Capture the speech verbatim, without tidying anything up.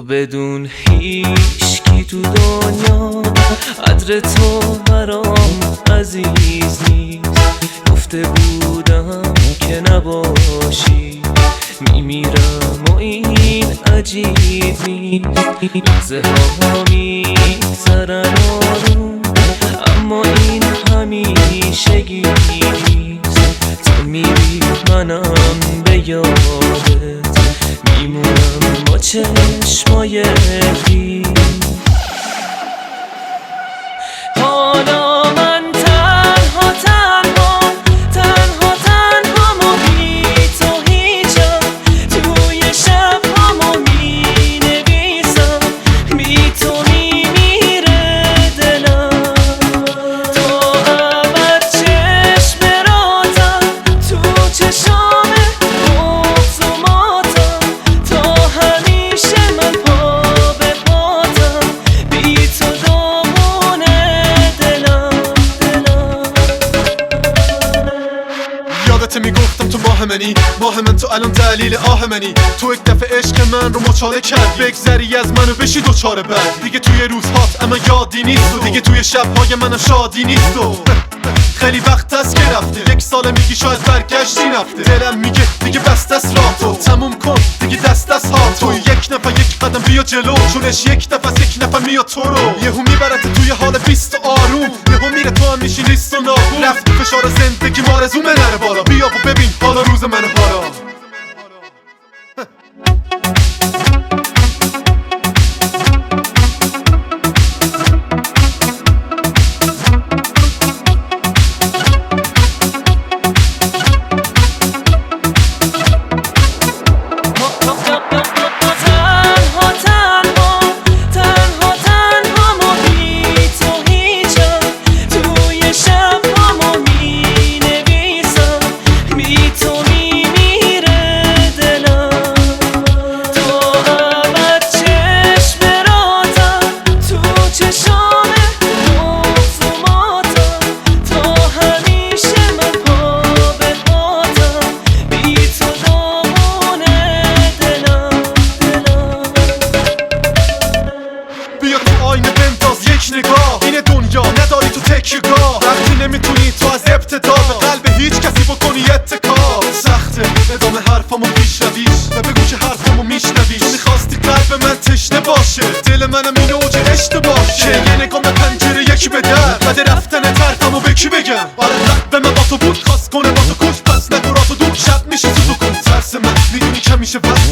بدون هیچ کی تو دنیا قدر تو برام عزیز نیست. گفته بودم که نباشی میمیرم و این عجیب نیست. لحظه ها میگذرن آروم اما این همیشگی نیست. تو میری منم به یادت میمونم با چشمای خیس. حالا من تنها تنها تنها تنها و بی تو هیچم. توی شب همو می نویسم بی تو میمیره دلم. تو ابد چشم راتم تو چشامه بغض و ماتم. تا همیشه من پا به پاتم بی تو دامونه دلم دلم. یادت میگفتم تو ماه منی، ماه من تو الان دلیل آه منی. تو یک دفعه عشق من رو مچاله کرد، بگذری از منو بشی دوچاره بد. دیگه توی روزهات اما یادی نیست و دیگه توی شبهای منم شادی نیست و خیلی وقت است که رفته، یک ساله میگی شاید برگشتی نفته. دلم میگه دیگه بست است راه تو، تموم کن دیگه دست از ها تو. یک نفر یک قدم بیا جلو، چونش یک نفس یک نفر میاد تو رو. یهو میبرت توی حال بیست و آروم، یهو میره تو هم میشی نیست و نابون. رفت فشار زندگی مارزومه نره بالا، بیا و ببین حالا روز من حالا. این دنیا نداری تو تکیه‌گاه، وقتی نمیتونی تو از ابتدا به قلب هیچ کسی بکنی اتکا. سخته ادامه حرفامو پیشرویش و بگو که حرفامو میشنویش. تو میخواستی قلب من تشنه باشه، دل منم این اوج اشتباشه. یه نگاه به پنجره یکی به در، بعد رفتن طرفمو به کی بگم؟ آره به من با تو بود، خواست کنه با تو کش، پس نگو را تو دور. شب میشه تو کن ترس من میدونی که میشه وزن